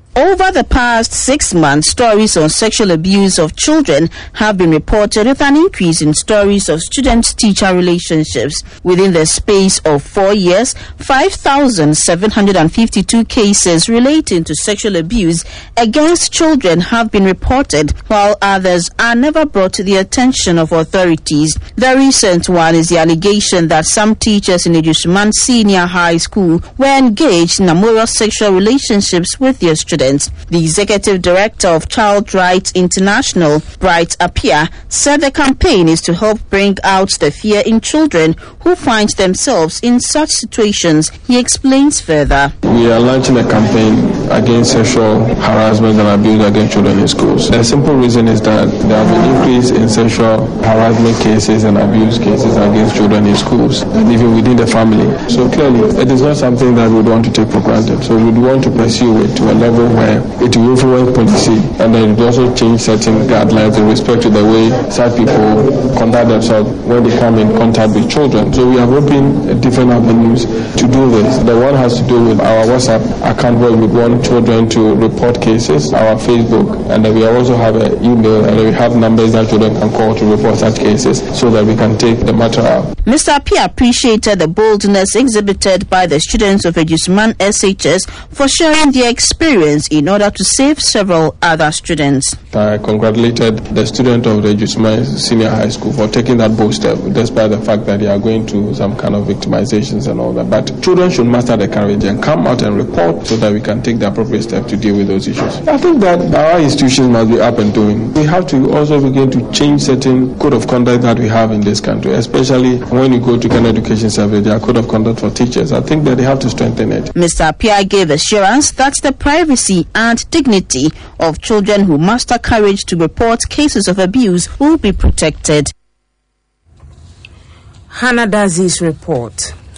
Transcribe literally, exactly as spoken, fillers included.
Over the past six months, stories on sexual abuse of children have been reported, with an increase in stories of student-teacher relationships. Within the space of four years, five thousand seven hundred fifty-two cases relating to sexual abuse against children have been reported, while others are never brought to the attention of authorities. The recent one is the allegation that some teachers in Adjusman Senior High School were engaged in amorous sexual relationships with their students. The executive director of Child Rights International, Bright Appiah, said the campaign is to help bring out the fear in children who find themselves in such situations. He explains further. We are launching a campaign against sexual harassment and abuse against children in schools. The simple reason is that there have been increase in sexual harassment cases and abuse cases against children in schools, and even within the family. So clearly, it is not something that we would want to take for granted. So we would want to pursue it to a level where it will influence policy, and then it will also change certain guidelines in respect to the way such people conduct themselves when they come in contact with children. So we have opened different avenues to do this. The one has to do with our WhatsApp account where we want children to report cases, our Facebook, and then we also have an email, and then we have numbers that children can call to report such cases so that we can take the matter out. Mister Appiah appreciated the boldness exhibited by the students of Adjusman S H S for sharing their experience in order to save several other students. I congratulated the student of the Adjusman Senior High School for taking that bold step, despite the fact that they are going through some kind of victimizations and all that. But children should master the courage and come out and report so that we can take the appropriate step to deal with those issues. I think that our institutions must be up and doing. We have to also begin to change certain code of conduct that we have in this country, especially when you go to Ghana Education Service, their code of conduct for teachers. I think that they have to strengthen it. Mister Appiah gave assurance that the privacy and dignity of children who muster courage to report cases of abuse will be protected. Hannah Dazi's report.